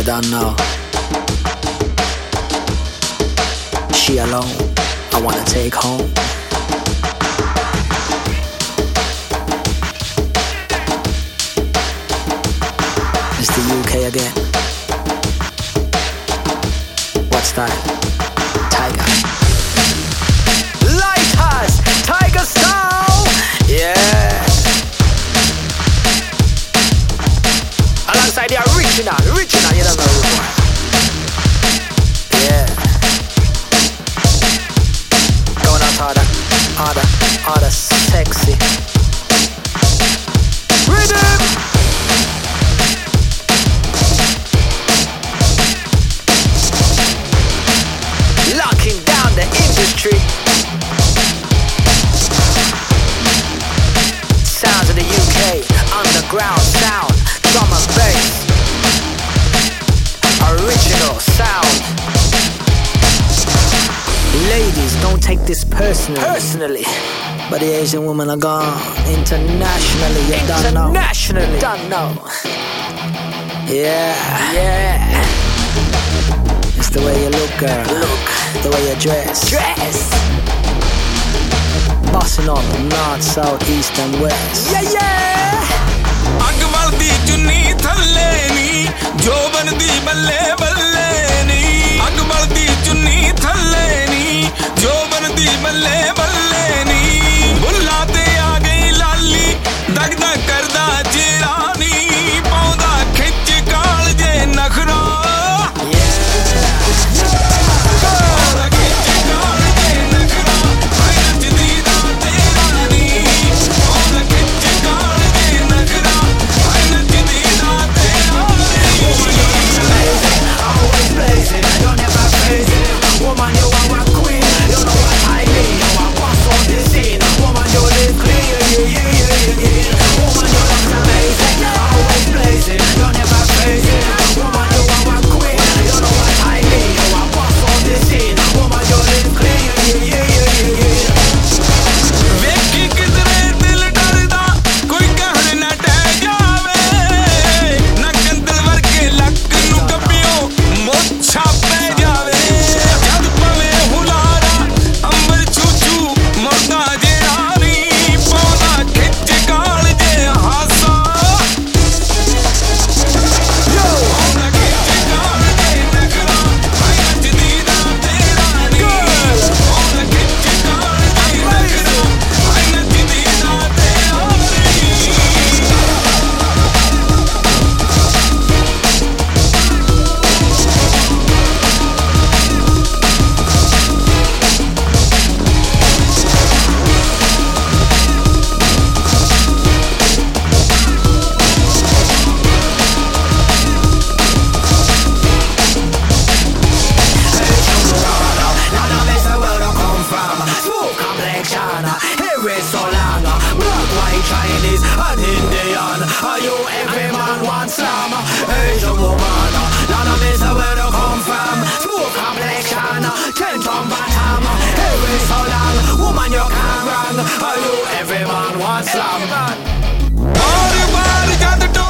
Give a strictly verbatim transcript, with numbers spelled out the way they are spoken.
don't know. She alone, I wanna take home. It's the U K again. What's that? Tiger. Lighthouse, Tiger style. Yeah. Alongside the original, original, you don't know who boy. Yeah. Going out harder, harder, harder, sexy. Rhythm. Locking down the industry. Sounds of the U K, underground sound. Drum and bass, original sound. Ladies, don't take this personally. Personally, but the Asian women are gone internationally. You don't know. Internationally, don't know. Yeah, yeah. It's the way you look, girl. Look, the way you dress. Dress. Bossing on north, south, east, and west. Yeah, yeah. Akbar दी चुन्नी थल्ले नी जो बनदी बल्ले बल्ले नी अकबर दी चुन्नी थल्ले नी जो बनदी बल्ले बल्ले नी बुल्ला ते आ गई लाली दग दग करदा जेरानी पौंदा खिच काल जे नखरा Woman, you are a queen. You know what I mean. You are boss on this scene. Woman, you live clean. Yeah, yeah, yeah, yeah, yeah. Woman, you look amazing. Always blazing. You never crazy. Woman, you are a queen. You know what I mean. You are boss on this scene. Woman, you live clean. Yeah, yeah, yeah, yeah, yeah. Vekhi kidre dil darda, koi kahar na teh jaave. Na kandal varge lak nu kapiyo mocha pe jaave. Chinese and Indian, are you every man wants some Asian woman? None of this where to come from. Smooth complexion, ten from bottom. Hair is so long, woman you can't run. Are you every man wants some? Everybody got the